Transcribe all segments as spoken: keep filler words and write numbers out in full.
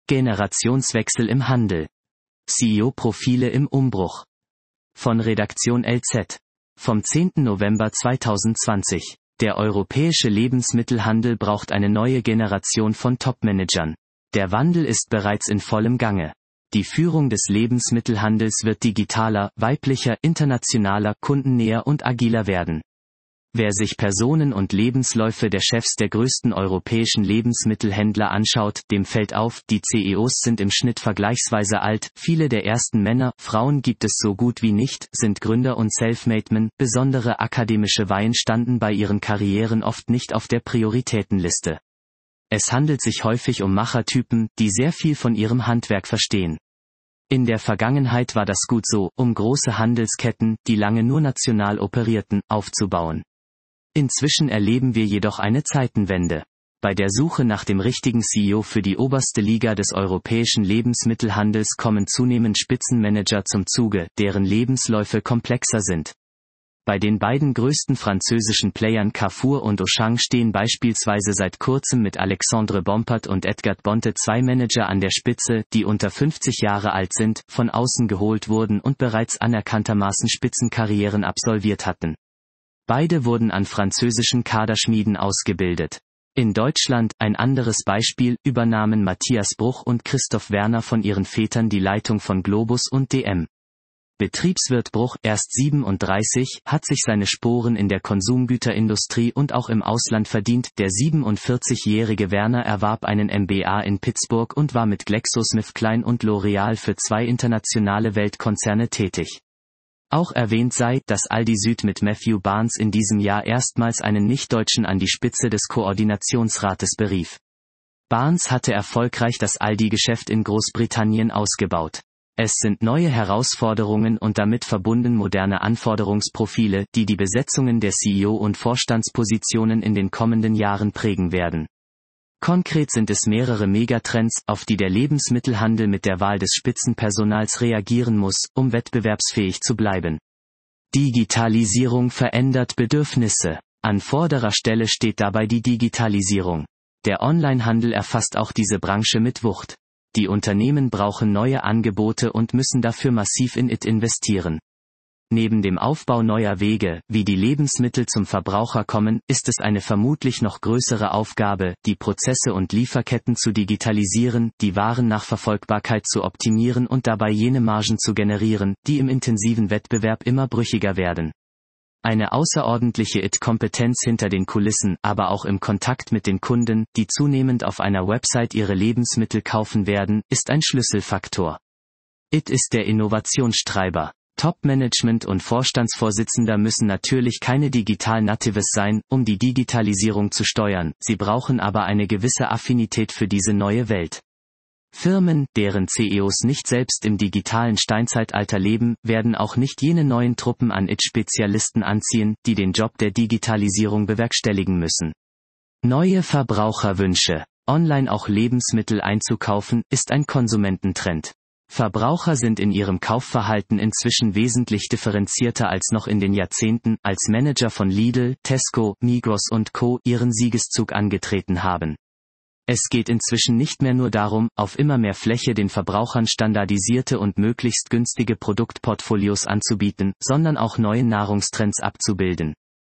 Generationswechsel im Handel. C E O-Profile im Umbruch. Von Redaktion L Z. Vom zehnten November zweitausendzwanzig. Der europäische Lebensmittelhandel braucht eine neue Generation von Topmanagern. Der Wandel ist bereits in vollem Gange. Die Führung des Lebensmittelhandels wird digitaler, weiblicher, internationaler, kundennäher und agiler werden. Wer sich Personen und Lebensläufe der Chefs der größten europäischen Lebensmittelhändler anschaut, dem fällt auf, die C E Os sind im Schnitt vergleichsweise alt, viele der ersten Männer, Frauen gibt es so gut wie nicht, sind Gründer und Selfmade-Men, besondere akademische Weihen standen bei ihren Karrieren oft nicht auf der Prioritätenliste. Es handelt sich häufig um Machertypen, die sehr viel von ihrem Handwerk verstehen. In der Vergangenheit war das gut so, um große Handelsketten, die lange nur national operierten, aufzubauen. Inzwischen erleben wir jedoch eine Zeitenwende. Bei der Suche nach dem richtigen C E O für die oberste Liga des europäischen Lebensmittelhandels kommen zunehmend Spitzenmanager zum Zuge, deren Lebensläufe komplexer sind. Bei den beiden größten französischen Playern Carrefour und Auchan stehen beispielsweise seit kurzem mit Alexandre Bompard und Edgar Bonte zwei Manager an der Spitze, die unter fünfzig Jahre alt sind, von außen geholt wurden und bereits anerkanntermaßen Spitzenkarrieren absolviert hatten. Beide wurden an französischen Kaderschmieden ausgebildet. In Deutschland, ein anderes Beispiel, übernahmen Matthias Bruch und Christoph Werner von ihren Vätern die Leitung von Globus und D M. Betriebswirt Bruch, erst siebenunddreißig, hat sich seine Sporen in der Konsumgüterindustrie und auch im Ausland verdient. Der siebenundvierzigjährige Werner erwarb einen M B A in Pittsburgh und war mit GlaxoSmithKline und L'Oreal für zwei internationale Weltkonzerne tätig. Auch erwähnt sei, dass Aldi Süd mit Matthew Barnes in diesem Jahr erstmals einen Nicht-Deutschen an die Spitze des Koordinationsrates berief. Barnes hatte erfolgreich das Aldi-Geschäft in Großbritannien ausgebaut. Es sind neue Herausforderungen und damit verbunden moderne Anforderungsprofile, die die Besetzungen der C E O- und Vorstandspositionen in den kommenden Jahren prägen werden. Konkret sind es mehrere Megatrends, auf die der Lebensmittelhandel mit der Wahl des Spitzenpersonals reagieren muss, um wettbewerbsfähig zu bleiben. Digitalisierung verändert Bedürfnisse. An vorderer Stelle steht dabei die Digitalisierung. Der Onlinehandel erfasst auch diese Branche mit Wucht. Die Unternehmen brauchen neue Angebote und müssen dafür massiv in it investieren. Neben dem Aufbau neuer Wege, wie die Lebensmittel zum Verbraucher kommen, ist es eine vermutlich noch größere Aufgabe, die Prozesse und Lieferketten zu digitalisieren, die Warennachverfolgbarkeit zu optimieren und dabei jene Margen zu generieren, die im intensiven Wettbewerb immer brüchiger werden. Eine außerordentliche I T-Kompetenz hinter den Kulissen, aber auch im Kontakt mit den Kunden, die zunehmend auf einer Website ihre Lebensmittel kaufen werden, ist ein Schlüsselfaktor. I T ist der Innovationstreiber. Top-Management und Vorstandsvorsitzender müssen natürlich keine Digital-Natives sein, um die Digitalisierung zu steuern, sie brauchen aber eine gewisse Affinität für diese neue Welt. Firmen, deren C E Os nicht selbst im digitalen Steinzeitalter leben, werden auch nicht jene neuen Truppen an I T-Spezialisten anziehen, die den Job der Digitalisierung bewerkstelligen müssen. Neue Verbraucherwünsche. Online auch Lebensmittel einzukaufen, ist ein Konsumententrend. Verbraucher sind in ihrem Kaufverhalten inzwischen wesentlich differenzierter als noch in den Jahrzehnten, als Manager von Lidl, Tesco, Migros und Co. ihren Siegeszug angetreten haben. Es geht inzwischen nicht mehr nur darum, auf immer mehr Fläche den Verbrauchern standardisierte und möglichst günstige Produktportfolios anzubieten, sondern auch neue Nahrungstrends abzubilden.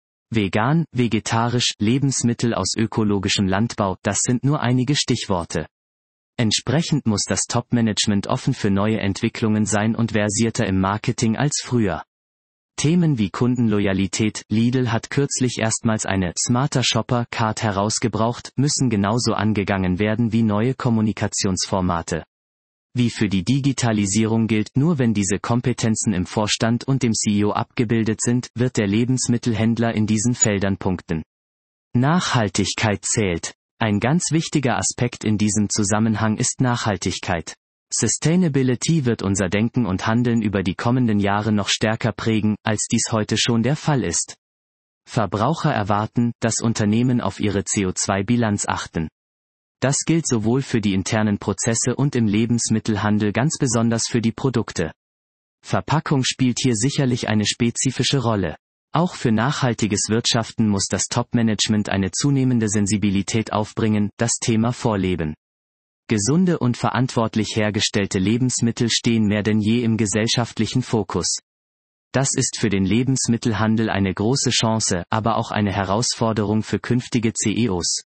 Vegan, vegetarisch, Lebensmittel aus ökologischem Landbau, das sind nur einige Stichworte. Entsprechend muss das Top-Management offen für neue Entwicklungen sein und versierter im Marketing als früher. Themen wie Kundenloyalität, Lidl hat kürzlich erstmals eine Smarter Shopper Card herausgebracht, müssen genauso angegangen werden wie neue Kommunikationsformate. Wie für die Digitalisierung gilt, nur wenn diese Kompetenzen im Vorstand und dem C E O abgebildet sind, wird der Lebensmittelhändler in diesen Feldern punkten. Nachhaltigkeit zählt. Ein ganz wichtiger Aspekt in diesem Zusammenhang ist Nachhaltigkeit. Sustainability wird unser Denken und Handeln über die kommenden Jahre noch stärker prägen, als dies heute schon der Fall ist. Verbraucher erwarten, dass Unternehmen auf ihre C O zwei Bilanz achten. Das gilt sowohl für die internen Prozesse und im Lebensmittelhandel ganz besonders für die Produkte. Verpackung spielt hier sicherlich eine spezifische Rolle. Auch für nachhaltiges Wirtschaften muss das Top-Management eine zunehmende Sensibilität aufbringen, das Thema vorleben. Gesunde und verantwortlich hergestellte Lebensmittel stehen mehr denn je im gesellschaftlichen Fokus. Das ist für den Lebensmittelhandel eine große Chance, aber auch eine Herausforderung für künftige C E Os.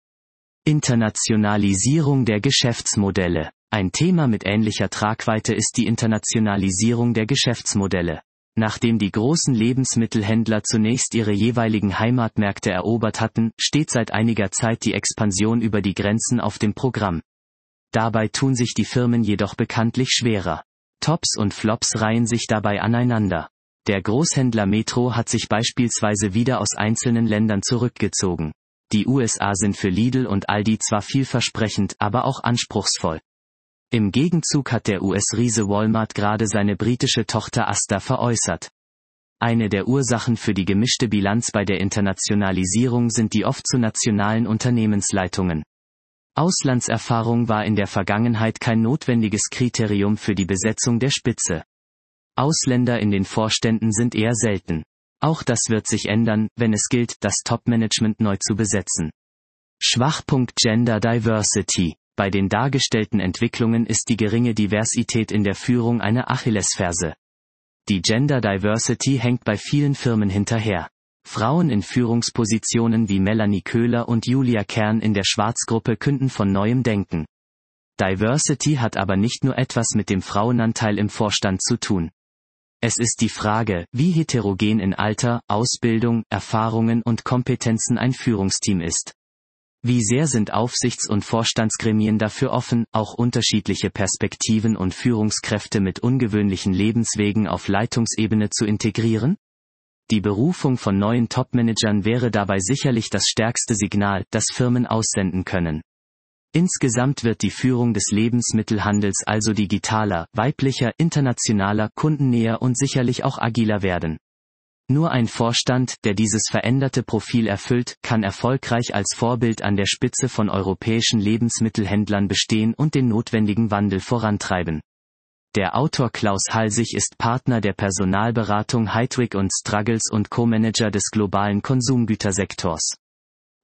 Internationalisierung der Geschäftsmodelle. Ein Thema mit ähnlicher Tragweite ist die Internationalisierung der Geschäftsmodelle. Nachdem die großen Lebensmittelhändler zunächst ihre jeweiligen Heimatmärkte erobert hatten, steht seit einiger Zeit die Expansion über die Grenzen auf dem Programm. Dabei tun sich die Firmen jedoch bekanntlich schwerer. Tops und Flops reihen sich dabei aneinander. Der Großhändler Metro hat sich beispielsweise wieder aus einzelnen Ländern zurückgezogen. Die U S A sind für Lidl und Aldi zwar vielversprechend, aber auch anspruchsvoll. Im Gegenzug hat der U S-Riese Walmart gerade seine britische Tochter Asda veräußert. Eine der Ursachen für die gemischte Bilanz bei der Internationalisierung sind die oft zu nationalen Unternehmensleitungen. Auslandserfahrung war in der Vergangenheit kein notwendiges Kriterium für die Besetzung der Spitze. Ausländer in den Vorständen sind eher selten. Auch das wird sich ändern, wenn es gilt, das Top-Management neu zu besetzen. Schwachpunkt Gender Diversity. Bei den dargestellten Entwicklungen ist die geringe Diversität in der Führung eine Achillesferse. Die Gender Diversity hängt bei vielen Firmen hinterher. Frauen in Führungspositionen wie Melanie Köhler und Julia Kern in der Schwarzgruppe künden von neuem Denken. Diversity hat aber nicht nur etwas mit dem Frauenanteil im Vorstand zu tun. Es ist die Frage, wie heterogen in Alter, Ausbildung, Erfahrungen und Kompetenzen ein Führungsteam ist. Wie sehr sind Aufsichts- und Vorstandsgremien dafür offen, auch unterschiedliche Perspektiven und Führungskräfte mit ungewöhnlichen Lebenswegen auf Leitungsebene zu integrieren? Die Berufung von neuen Topmanagern wäre dabei sicherlich das stärkste Signal, das Firmen aussenden können. Insgesamt wird die Führung des Lebensmittelhandels also digitaler, weiblicher, internationaler, kundennäher und sicherlich auch agiler werden. Nur ein Vorstand, der dieses veränderte Profil erfüllt, kann erfolgreich als Vorbild an der Spitze von europäischen Lebensmittelhändlern bestehen und den notwendigen Wandel vorantreiben. Der Autor Klaus Halsig ist Partner der Personalberatung Heidrick und Struggles und Co-Manager des globalen Konsumgütersektors.